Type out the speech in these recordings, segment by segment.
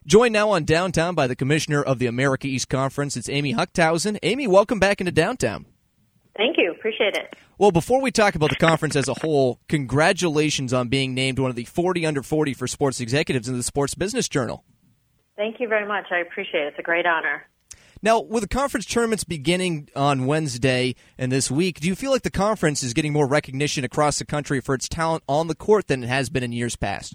Joined now on Downtown by the Commissioner of the America East Conference, it's Amy Huchthausen. Amy, welcome back into Downtown. Thank you. Appreciate it. Well, before we talk about the conference as a whole, congratulations on being named one of the 40 under 40 for sports executives in the Sports Business Journal. Thank you very much. I appreciate it. It's a great honor. Now, with the conference tournaments beginning on Wednesday and this week, do you feel like the conference is getting more recognition across the country for its talent on the court than it has been in years past?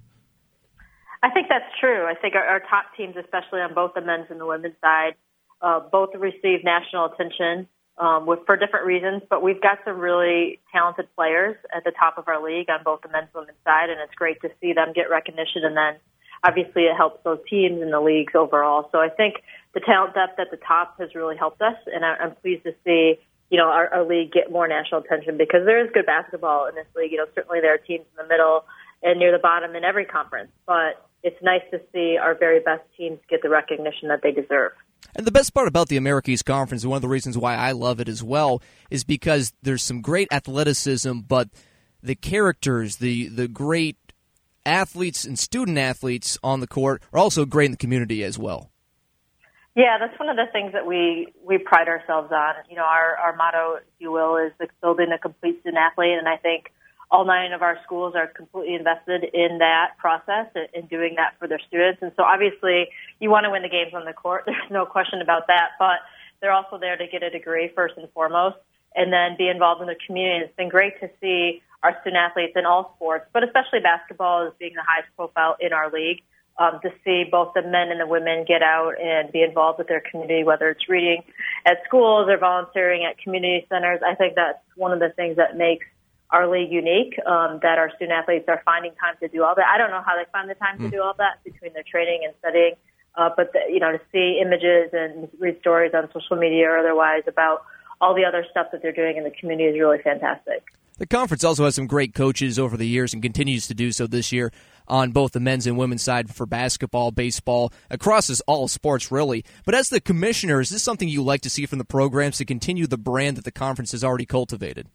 I think that's true. I think our top teams, especially on both the men's and the women's side, both receive national attention for different reasons, but we've got some really talented players at the top of our league on both the men's and women's side, and it's great to see them get recognition, and then obviously it helps those teams and the leagues overall. So I think the talent depth at the top has really helped us, and I'm pleased to see our league get more national attention because there is good basketball in this league. Certainly there are teams in the middle and near the bottom in every conference, but it's nice to see our very best teams get the recognition that they deserve. And the best part about the America East Conference, and one of the reasons why I love it as well, is because there's some great athleticism, but the characters, the great athletes and student athletes on the court are also great in the community as well. Yeah, that's one of the things that we pride ourselves on. Our motto, if you will, is building a complete student athlete, and I think all 9 of our schools are completely invested in that process and doing that for their students. And so obviously you want to win the games on the court. There's no question about that. But they're also there to get a degree first and foremost and then be involved in the community. It's been great to see our student athletes in all sports, but especially basketball as being the highest profile in our league, to see both the men and the women get out and be involved with their community, whether it's reading at schools or volunteering at community centers. I think that's one of the things that makes our league unique, that our student athletes are finding time to do all that. I don't know how they find the time to do all that between their training and studying, but to see images and read stories on social media or otherwise about all the other stuff that they're doing in the community is really fantastic. The conference also has some great coaches over the years and continues to do so this year on both the men's and women's side for basketball, baseball, across all sports really. But as the commissioner, is this something you like to see from the programs to continue the brand that the conference has already cultivated?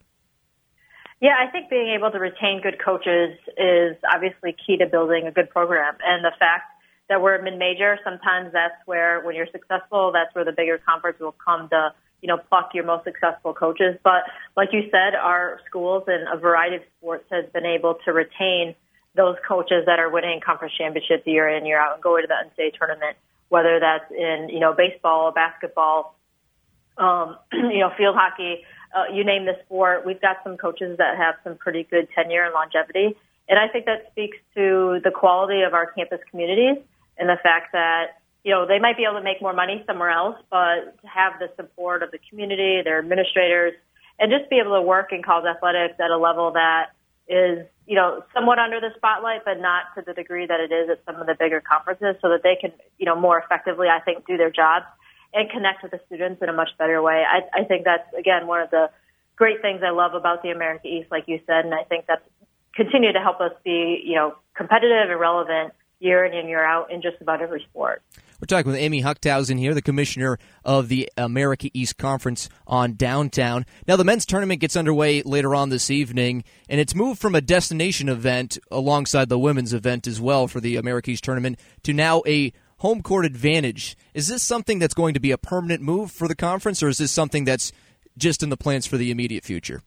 Yeah, I think being able to retain good coaches is obviously key to building a good program. And the fact that we're mid-major, sometimes that's where, when you're successful, that's where the bigger conference will come to, pluck your most successful coaches. But like you said, our schools in a variety of sports has been able to retain those coaches that are winning conference championships year in, year out and going to the NCAA tournament, whether that's in, baseball, basketball, field hockey, you name the sport. We've got some coaches that have some pretty good tenure and longevity. And I think that speaks to the quality of our campus communities and the fact that, they might be able to make more money somewhere else, but to have the support of the community, their administrators, and just be able to work in college athletics at a level that is, somewhat under the spotlight, but not to the degree that it is at some of the bigger conferences so that they can, more effectively, I think, do their jobs and connect with the students in a much better way. I think that's, again, one of the great things I love about the America East, like you said, and I think that's continue to help us be, competitive and relevant year in and year out in just about every sport. We're talking with Amy Huchthausen here, the commissioner of the America East Conference on Downtown. Now, the men's tournament gets underway later on this evening, and it's moved from a destination event alongside the women's event as well for the America East tournament to now a home court advantage. Is this something that's going to be a permanent move for the conference, or is this something that's just in the plans for the immediate future?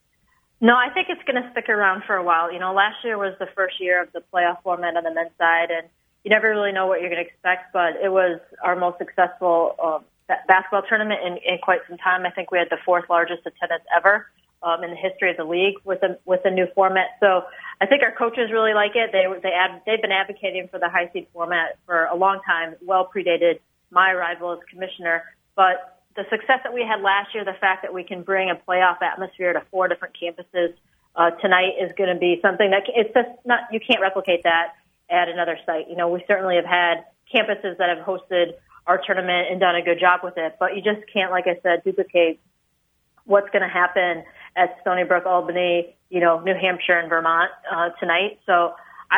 No, I think it's going to stick around for a while. Last year was the first year of the playoff format on the men's side, and you never really know what you're going to expect, but it was our most successful basketball tournament in quite some time. I think we had the 4th largest attendance ever in the history of the league with a new format. So I think our coaches really like it. They've been advocating for the high seed format for a long time, well predated my arrival as commissioner. But the success that we had last year, the fact that we can bring a playoff atmosphere to 4 different campuses tonight is going to be something that it's just not, you can't replicate that at another site. We certainly have had campuses that have hosted our tournament and done a good job with it, but you just can't, like I said, duplicate what's going to happen at Stony Brook, Albany, New Hampshire, and Vermont tonight. So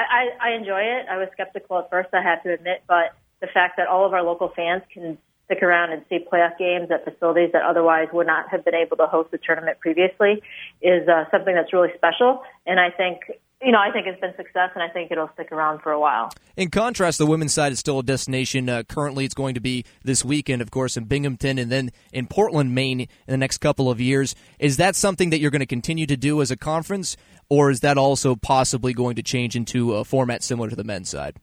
I enjoy it. I was skeptical at first, I have to admit, but the fact that all of our local fans can stick around and see playoff games at facilities that otherwise would not have been able to host the tournament previously is something that's really special. And I think I think it's been success, and I think it'll stick around for a while. In contrast, the women's side is still a destination. Currently, it's going to be this weekend, of course, in Binghamton, and then in Portland, Maine in the next couple of years. Is that something that you're going to continue to do as a conference, or is that also possibly going to change into a format similar to the men's side?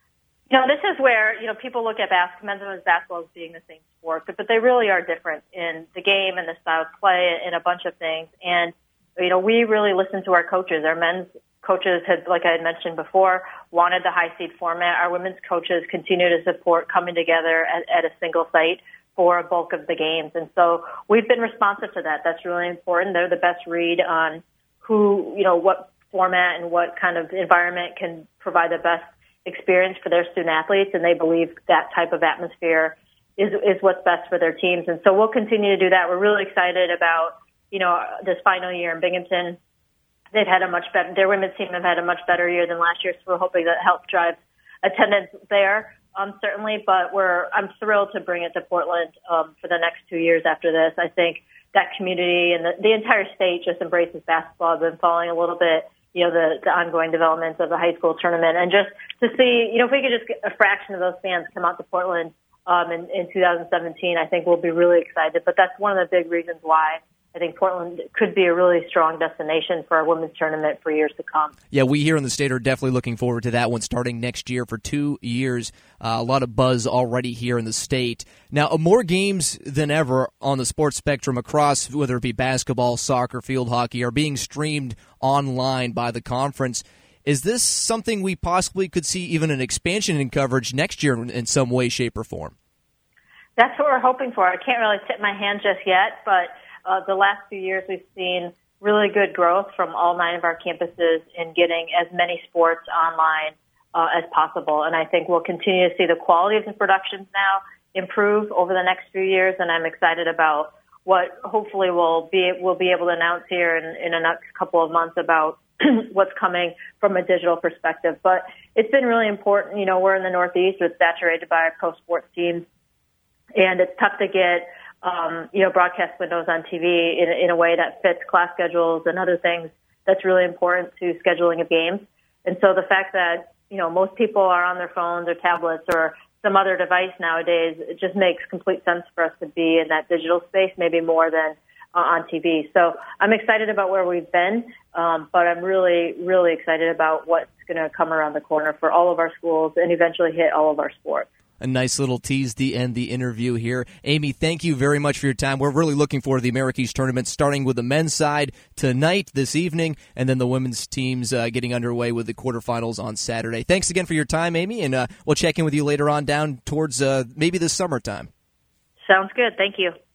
This is where, people look at men's and women's basketball as being the same sport, but they really are different in the game and the style of play and a bunch of things. And, we really listen to our coaches. Our men's coaches had, like I had mentioned before, wanted the high seed format. Our women's coaches continue to support coming together at a single site for a bulk of the games. And so we've been responsive to that. That's really important. They're the best read on who, what format and what kind of environment can provide the best experience for their student athletes. And they believe that type of atmosphere is what's best for their teams. And so we'll continue to do that. We're really excited about, this final year in Binghamton. They've had their women's team have had a much better year than last year, so we're hoping that helps drive attendance there, certainly. But I'm thrilled to bring it to Portland for the next 2 years after this. I think that community and the entire state just embraces basketball. I've been following a little bit, the ongoing developments of the high school tournament, and just to see, if we could just get a fraction of those fans come out to Portland in 2017, I think we'll be really excited. But that's one of the big reasons why I think Portland could be a really strong destination for our women's tournament for years to come. Yeah, we here in the state are definitely looking forward to that one starting next year for 2 years. A lot of buzz already here in the state. Now, more games than ever on the sports spectrum across, whether it be basketball, soccer, field hockey, are being streamed online by the conference. Is this something we possibly could see even an expansion in coverage next year in some way, shape, or form? That's what we're hoping for. I can't really tip my hand just yet, but the last few years we've seen really good growth from all 9 of our campuses in getting as many sports online as possible. And I think we'll continue to see the quality of the productions now improve over the next few years. And I'm excited about what hopefully we'll be able to announce here in the next couple of months about what's coming from a digital perspective. But it's been really important. We're in the Northeast. It's saturated by pro sports teams, and it's tough to get broadcast windows on TV in a way that fits class schedules and other things. That's really important to scheduling of games. And so the fact that, most people are on their phones or tablets or some other device nowadays, it just makes complete sense for us to be in that digital space, maybe more than on TV. So I'm excited about where we've been, but I'm really, really excited about what's going to come around the corner for all of our schools and eventually hit all of our sports. A nice little tease to end the interview here. Amy, thank you very much for your time. We're really looking forward to the America East Tournament, starting with the men's side tonight, this evening, and then the women's teams getting underway with the quarterfinals on Saturday. Thanks again for your time, Amy, and we'll check in with you later on down towards maybe the summertime. Sounds good. Thank you.